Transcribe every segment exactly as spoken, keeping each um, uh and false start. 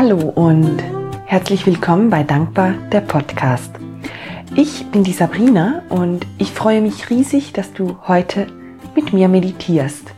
Hallo und herzlich willkommen bei Dankbar, der Podcast. Ich bin die Sabrina und ich freue mich riesig, dass du heute mit mir meditierst.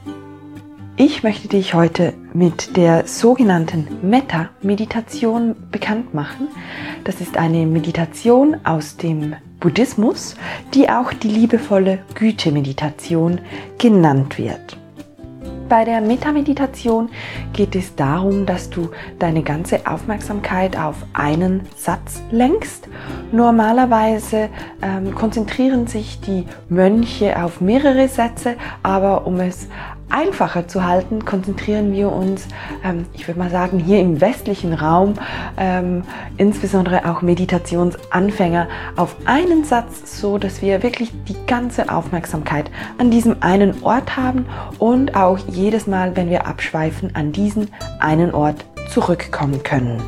Ich möchte dich heute mit der sogenannten Metta-Meditation bekannt machen. Das ist eine Meditation aus dem Buddhismus, die auch die liebevolle Güte-Meditation genannt wird. Bei der Metta-Meditation geht es darum, dass du deine ganze Aufmerksamkeit auf einen Satz lenkst. Normalerweise ähm, konzentrieren sich die Mönche auf mehrere Sätze, aber um es einfacher zu halten, konzentrieren wir uns, ähm, ich würde mal sagen, hier im westlichen Raum, ähm, insbesondere auch Meditationsanfänger, auf einen Satz, so dass wir wirklich die ganze Aufmerksamkeit an diesem einen Ort haben und auch jedes Mal, wenn wir abschweifen, an diesen einen Ort zurückkommen können.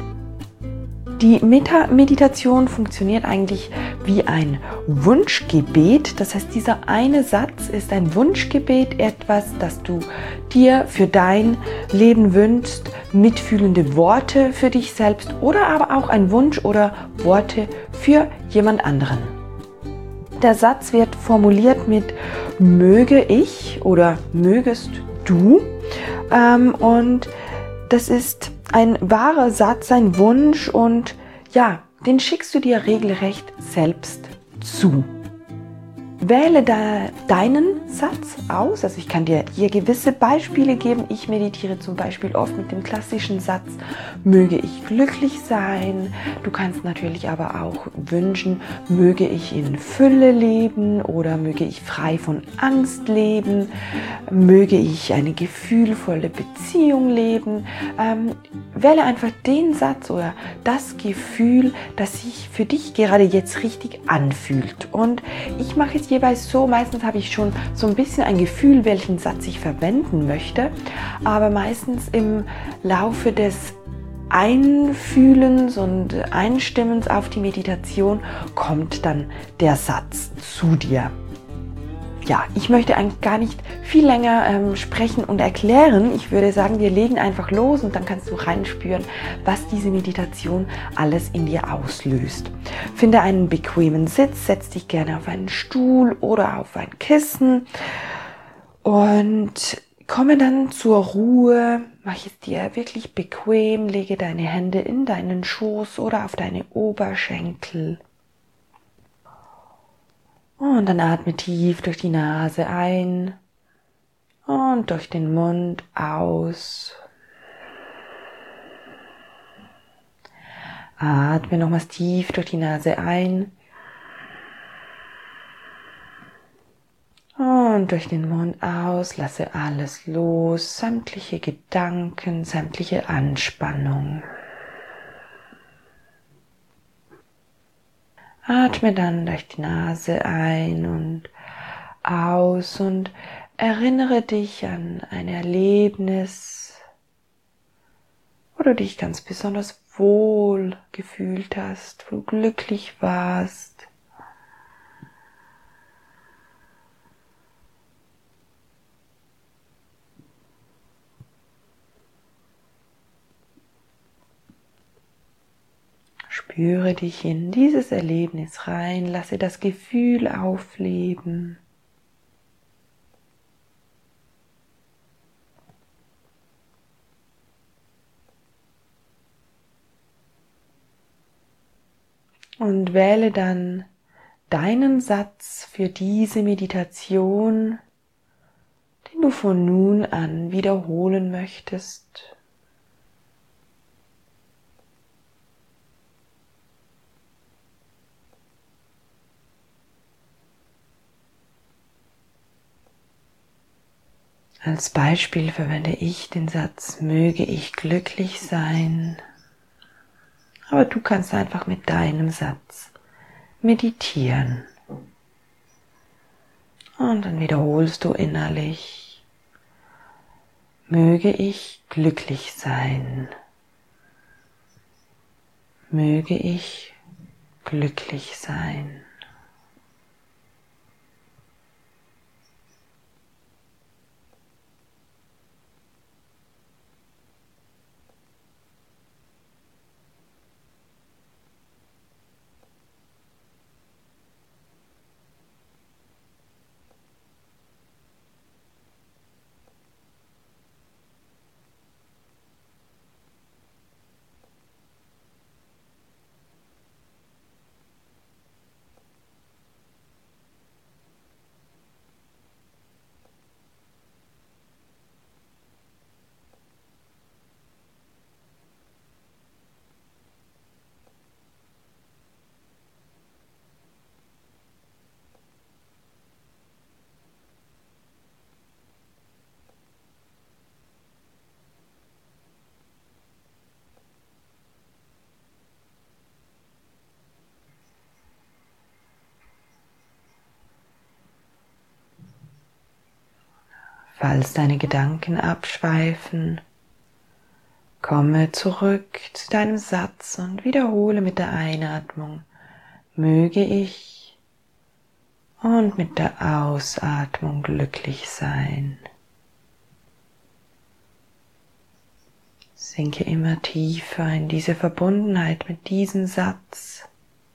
Die Metta-Meditation funktioniert eigentlich wie ein Wunschgebet. Das heißt, dieser eine Satz ist ein Wunschgebet, etwas, das du dir für dein Leben wünschst, mitfühlende Worte für dich selbst oder aber auch ein Wunsch oder Worte für jemand anderen. Der Satz wird formuliert mit möge ich oder mögest du ähm, und das ist ein wahrer Satz, ein Wunsch und ja, den schickst du dir regelrecht selbst zu. Wähle da deinen Satz aus, also ich kann dir hier gewisse Beispiele geben. Ich meditiere zum Beispiel oft mit dem klassischen Satz, möge ich glücklich sein. Du kannst natürlich aber auch wünschen, möge ich in Fülle leben oder möge ich frei von Angst leben, möge ich eine gefühlvolle Beziehung leben. Ähm, wähle einfach den Satz oder das Gefühl, das sich für dich gerade jetzt richtig anfühlt. Und ich mache es jeweils so, meistens habe ich schon so ein bisschen ein Gefühl, welchen Satz ich verwenden möchte, aber meistens im Laufe des Einfühlens und Einstimmens auf die Meditation kommt dann der Satz zu dir. Ja, ich möchte eigentlich gar nicht viel länger ähm, sprechen und erklären. Ich würde sagen, wir legen einfach los und dann kannst du reinspüren, was diese Meditation alles in dir auslöst. Finde einen bequemen Sitz, setz dich gerne auf einen Stuhl oder auf ein Kissen und komme dann zur Ruhe. Mach es dir wirklich bequem, lege deine Hände in deinen Schoß oder auf deine Oberschenkel. Und dann atme tief durch die Nase ein und durch den Mund aus. Atme nochmals tief durch die Nase ein und durch den Mund aus. Lasse alles los, sämtliche Gedanken, sämtliche Anspannung. Atme dann durch die Nase ein und aus und erinnere dich an ein Erlebnis, wo du dich ganz besonders wohl gefühlt hast, wo du glücklich warst. Spüre dich in dieses Erlebnis rein, lasse das Gefühl aufleben. Und wähle dann deinen Satz für diese Meditation, den du von nun an wiederholen möchtest. Als Beispiel verwende ich den Satz, möge ich glücklich sein. Aber du kannst einfach mit deinem Satz meditieren. Und dann wiederholst du innerlich, möge ich glücklich sein. Möge ich glücklich sein. Falls deine Gedanken abschweifen, komme zurück zu deinem Satz und wiederhole mit der Einatmung: Möge ich, und mit der Ausatmung glücklich sein. Sinke immer tiefer in diese Verbundenheit mit diesem Satz,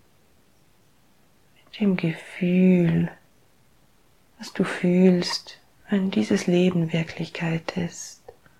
mit dem Gefühl, was du fühlst, wenn dieses Leben Wirklichkeit ist.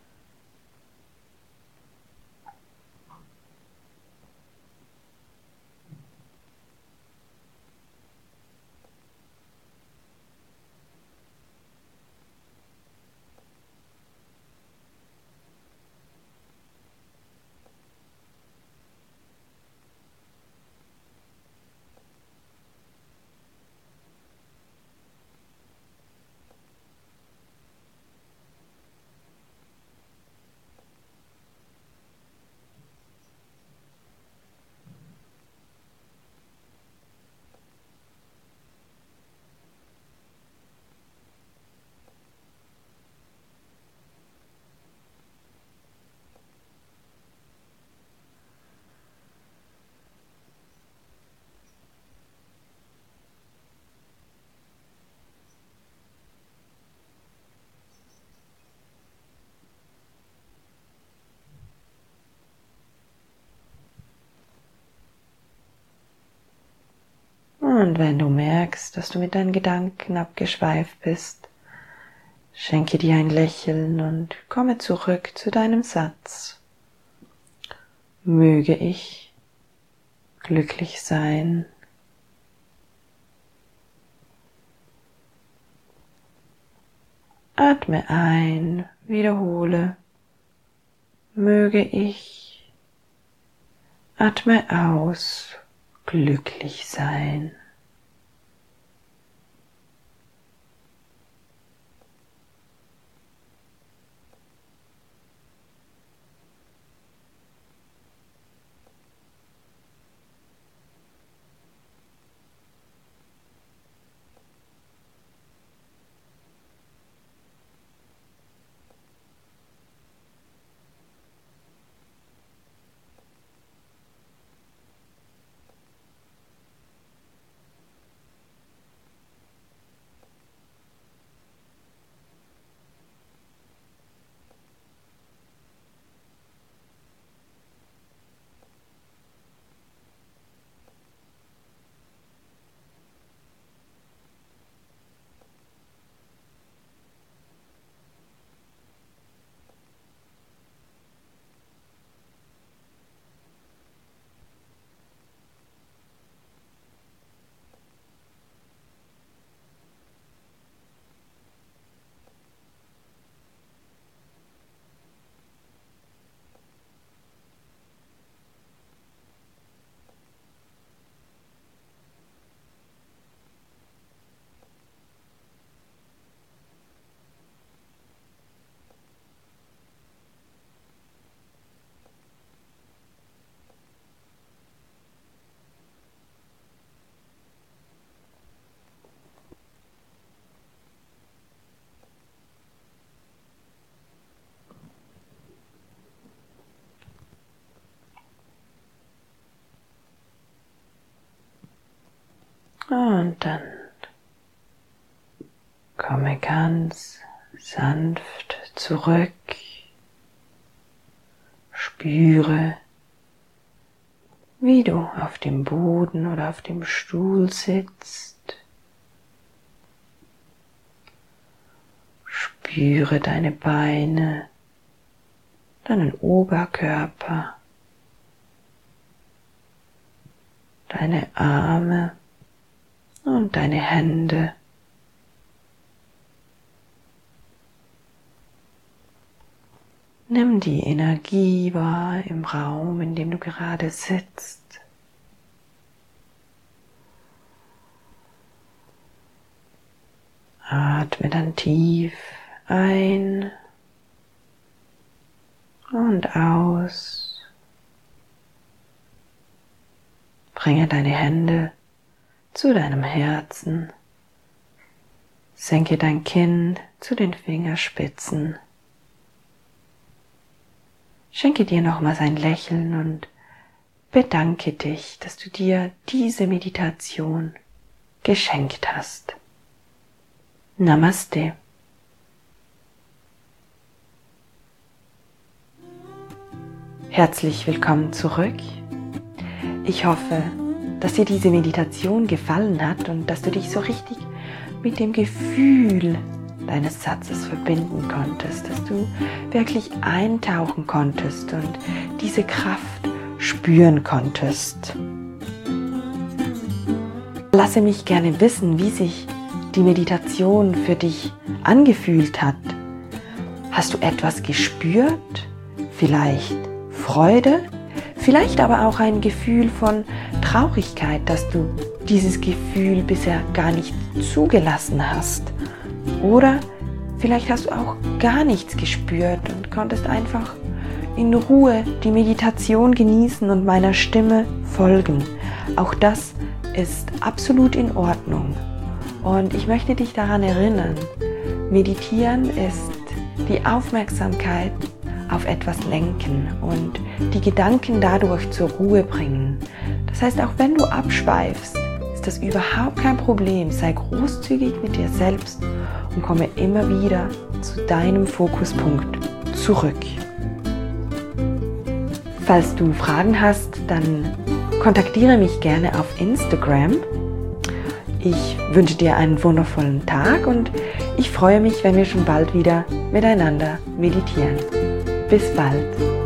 Und wenn du merkst, dass du mit deinen Gedanken abgeschweift bist, schenke dir ein Lächeln und komme zurück zu deinem Satz. Möge ich glücklich sein. Atme ein, wiederhole: Möge ich. Atme aus, glücklich sein. Und dann komme ganz sanft zurück. Spüre, wie du auf dem Boden oder auf dem Stuhl sitzt. Spüre deine Beine, deinen Oberkörper, deine Arme und deine Hände. Nimm die Energie wahr im Raum, in dem du gerade sitzt. Atme dann tief ein und aus. Bringe deine Hände zu deinem Herzen. Senke dein Kinn zu den Fingerspitzen. Schenke dir nochmals ein Lächeln und bedanke dich, dass du dir diese Meditation geschenkt hast. Namaste. Herzlich willkommen zurück. Ich hoffe, dass dir diese Meditation gefallen hat und dass du dich so richtig mit dem Gefühl deines Satzes verbinden konntest, dass du wirklich eintauchen konntest und diese Kraft spüren konntest. Lasse mich gerne wissen, wie sich die Meditation für dich angefühlt hat. Hast du etwas gespürt? Vielleicht Freude? Vielleicht aber auch ein Gefühl von Traurigkeit, dass du dieses Gefühl bisher gar nicht zugelassen hast. Oder vielleicht hast du auch gar nichts gespürt und konntest einfach in Ruhe die Meditation genießen und meiner Stimme folgen. Auch das ist absolut in Ordnung. Und ich möchte dich daran erinnern, Meditieren ist die Aufmerksamkeit auf etwas lenken und die Gedanken dadurch zur Ruhe bringen. Das heißt, auch wenn du abschweifst, ist das überhaupt kein Problem. Sei großzügig mit dir selbst und komme immer wieder zu deinem Fokuspunkt zurück. Falls du Fragen hast, dann kontaktiere mich gerne auf Instagram. Ich wünsche dir einen wundervollen Tag und ich freue mich, wenn wir schon bald wieder miteinander meditieren. Bis bald!